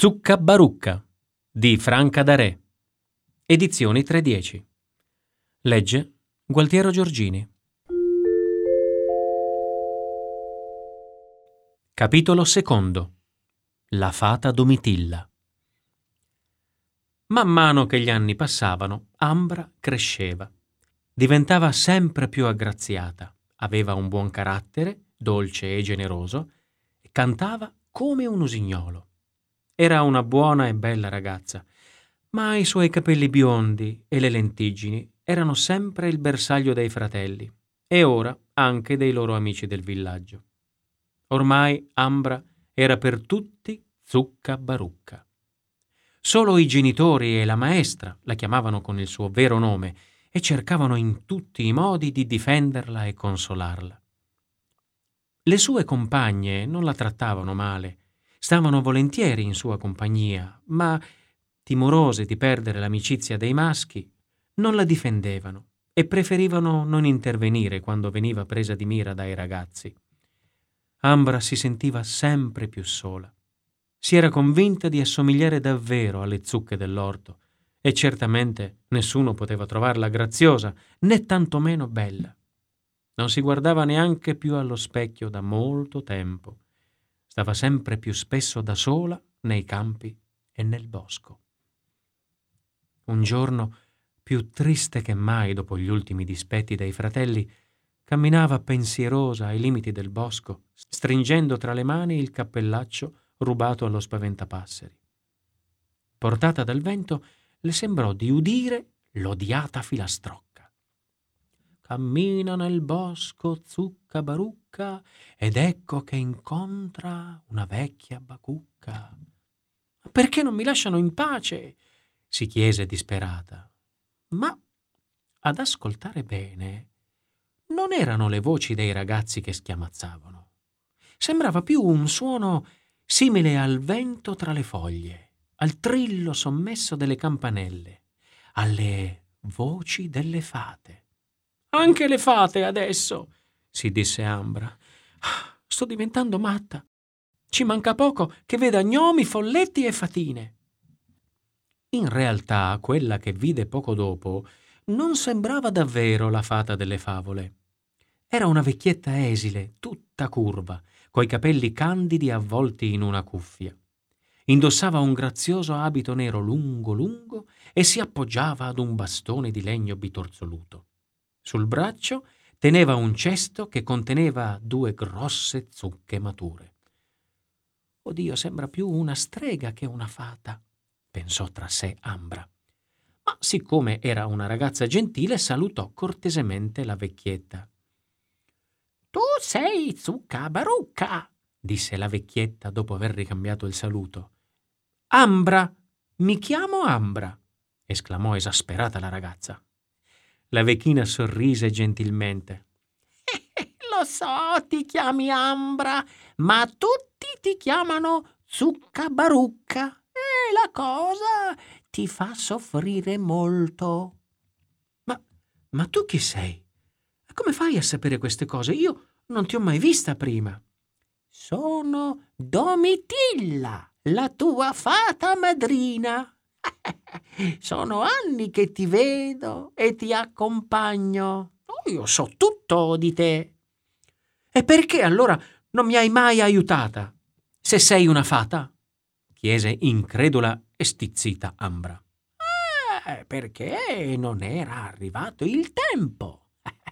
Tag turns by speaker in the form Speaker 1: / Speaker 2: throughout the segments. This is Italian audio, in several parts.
Speaker 1: Zucca Barucca di Franca Darè. Edizioni 310. Legge Gualtiero Giorgini. Capitolo secondo. La fata Domitilla. Man mano che gli anni passavano, Ambra cresceva. Diventava sempre più aggraziata, aveva un buon carattere, dolce e generoso, e cantava come un usignolo. Era una buona e bella ragazza, ma i suoi capelli biondi e le lentiggini erano sempre il bersaglio dei fratelli e ora anche dei loro amici del villaggio. Ormai Ambra era per tutti Zucca Barucca. Solo i genitori e la maestra la chiamavano con il suo vero nome e cercavano in tutti i modi di difenderla e consolarla. Le sue compagne non la trattavano male, stavano volentieri in sua compagnia, ma, timorose di perdere l'amicizia dei maschi, non la difendevano e preferivano non intervenire quando veniva presa di mira dai ragazzi. Ambra si sentiva sempre più sola. Si era convinta di assomigliare davvero alle zucche dell'orto e certamente nessuno poteva trovarla graziosa né tantomeno bella. Non si guardava neanche più allo specchio da molto tempo. Stava sempre più spesso da sola nei campi e nel bosco. Un giorno, più triste che mai dopo gli ultimi dispetti dei fratelli, camminava pensierosa ai limiti del bosco, stringendo tra le mani il cappellaccio rubato allo spaventapasseri. Portata dal vento, le sembrò di udire l'odiata filastrocca. Cammina nel bosco Zucca Barucca ed ecco che incontra una vecchia bacucca. Ma perché non mi lasciano in pace? Si chiese disperata. Ma ad ascoltare bene non erano le voci dei ragazzi che schiamazzavano. Sembrava più un suono simile al vento tra le foglie, al trillo sommesso delle campanelle, alle voci delle fate. Anche le fate adesso, si disse Ambra. Sto diventando matta. Ci manca poco che veda gnomi, folletti e fatine. In realtà, quella che vide poco dopo non sembrava davvero la fata delle favole. Era una vecchietta esile, tutta curva, coi capelli candidi avvolti in una cuffia. Indossava un grazioso abito nero lungo lungo e si appoggiava ad un bastone di legno bitorzoluto. Sul braccio teneva un cesto che conteneva 2 grosse zucche mature. Oddio, sembra più una strega che una fata, pensò tra sé Ambra. Ma siccome era una ragazza gentile, salutò cortesemente la vecchietta. Tu sei Zucca Barucca, disse la vecchietta dopo aver ricambiato il saluto. Ambra, mi chiamo Ambra, esclamò esasperata la ragazza. La vecchina sorrise gentilmente. Lo so, ti chiami Ambra, ma tutti ti chiamano Zucca Barucca e la cosa ti fa soffrire molto. Ma tu chi sei? Come fai a sapere queste cose? Io non ti ho mai vista prima. Sono Domitilla, la tua fata madrina. Sono anni che ti vedo e ti accompagno. Io so tutto di te. E perché allora non mi hai mai aiutata, se sei una fata? Chiese incredula e stizzita Ambra. Perché non era arrivato il tempo.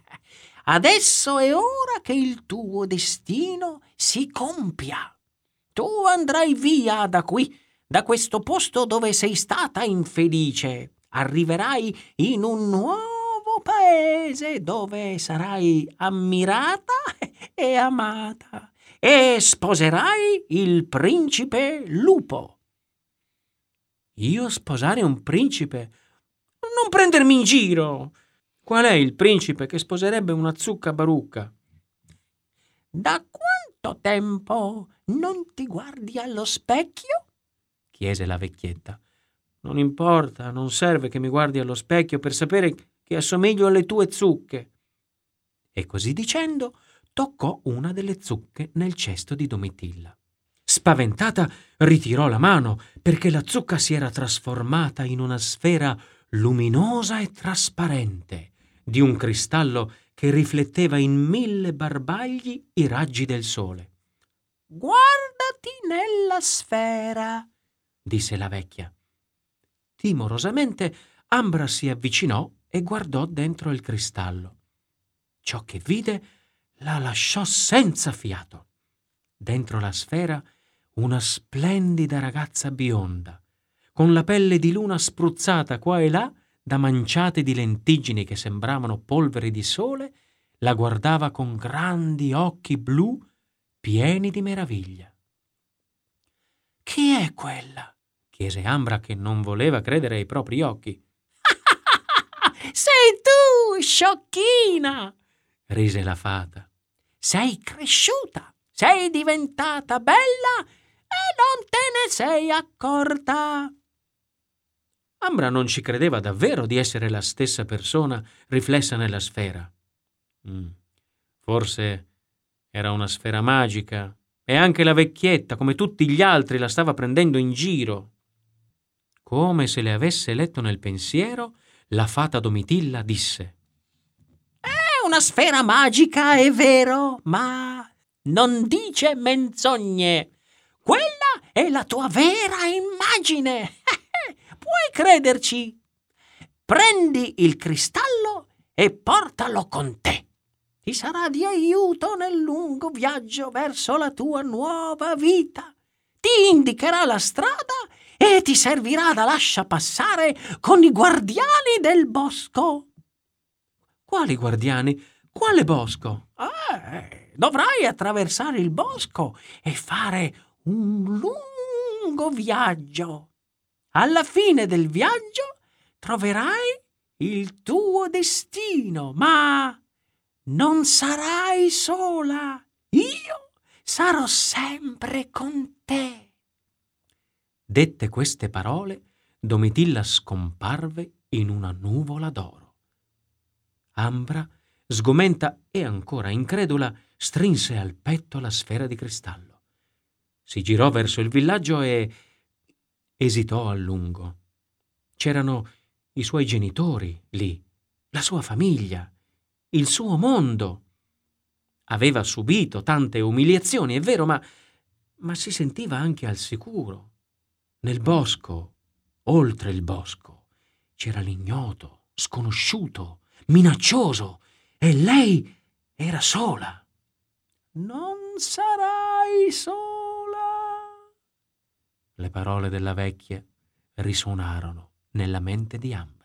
Speaker 1: Adesso è ora che il tuo destino si compia. Tu andrai via da qui, da questo posto dove sei stata infelice. Arriverai in un nuovo paese dove sarai ammirata e amata e sposerai il principe lupo. Io sposare un principe? Non prendermi in giro! Qual è il principe che sposerebbe una Zucca Barucca? Da quanto tempo non ti guardi allo specchio? Chiese la vecchietta. Non importa, non serve che mi guardi allo specchio per sapere che assomiglio alle tue zucche. E così dicendo toccò una delle zucche nel cesto di Domitilla. Spaventata, ritirò la mano perché la zucca si era trasformata in una sfera luminosa e trasparente, di un cristallo che rifletteva in 1000 barbagli i raggi del sole. «Guardati nella sfera», disse la vecchia. Timorosamente Ambra si avvicinò e guardò dentro il cristallo. Ciò che vide la lasciò senza fiato. Dentro la sfera una splendida ragazza bionda, con la pelle di luna spruzzata qua e là da manciate di lentiggini che sembravano polvere di sole, la guardava con grandi occhi blu pieni di meraviglia. «Chi è quella?» chiese Ambra, che non voleva credere ai propri occhi. «Sei tu, sciocchina!» rise la fata. «Sei cresciuta, sei diventata bella e non te ne sei accorta!» Ambra non ci credeva davvero di essere la stessa persona riflessa nella sfera. Forse era una sfera magica e anche la vecchietta, come tutti gli altri, la stava prendendo in giro. Come se le avesse letto nel pensiero, la fata Domitilla disse: «È una sfera magica, è vero, ma non dice menzogne. Quella è la tua vera immagine. Puoi crederci. Prendi il cristallo e portalo con te. Ti sarà di aiuto nel lungo viaggio verso la tua nuova vita. Ti indicherà la strada e ti servirà da lasciapassare con i guardiani del bosco». «Quali guardiani? Quale bosco?» Dovrai attraversare il bosco e fare un lungo viaggio. Alla fine del viaggio troverai il tuo destino, ma non sarai sola. Io sarò sempre con te». Dette queste parole, Domitilla scomparve in una nuvola d'oro. Ambra, sgomenta e ancora incredula, strinse al petto la sfera di cristallo. Si girò verso il villaggio e esitò a lungo. C'erano i suoi genitori lì, la sua famiglia, il suo mondo. Aveva subito tante umiliazioni, è vero, ma si sentiva anche al sicuro. Nel bosco, oltre il bosco, c'era l'ignoto, sconosciuto, minaccioso, e lei era sola. «Non sarai sola!» Le parole della vecchia risuonarono nella mente di Ambra.